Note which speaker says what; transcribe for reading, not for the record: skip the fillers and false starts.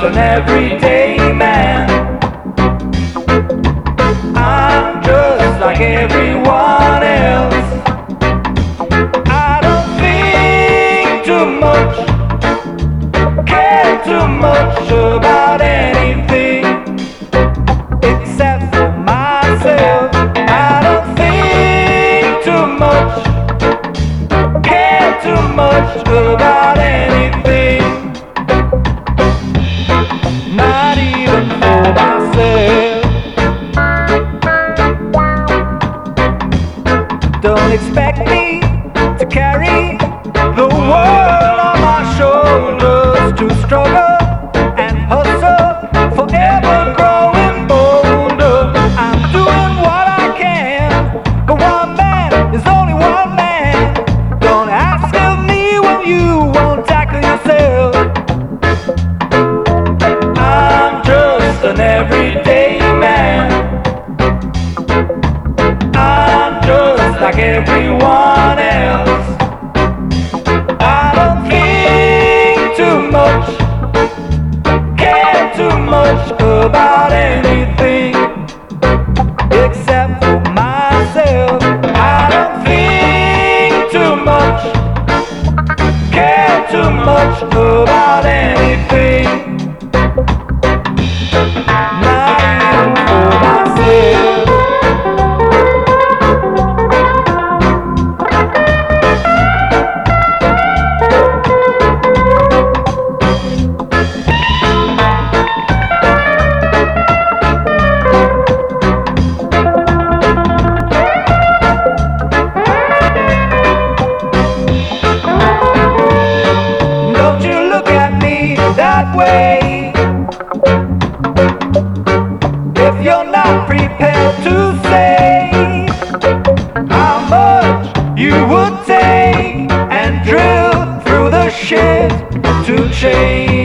Speaker 1: an everyday man. I'm just like everyone else. I don't think too much, care too much about anything except for myself. I don't think too much, care too much about anything, not even for myself. Don't expect me to carry the world on my shoulders, to struggle and hustle, forever growing bolder. I'm doing what I can, but one man is only one man. Don't ask of me when you won't tackle yourself. I'm just an everyday man. I'm just like everyone else. I don't think too much, care too much about anything except for myself. I don't think too much, care too much about anything, not even for myself. Don't you look at me that way if you're not prepared to say how much you would take and drill through the shit to change.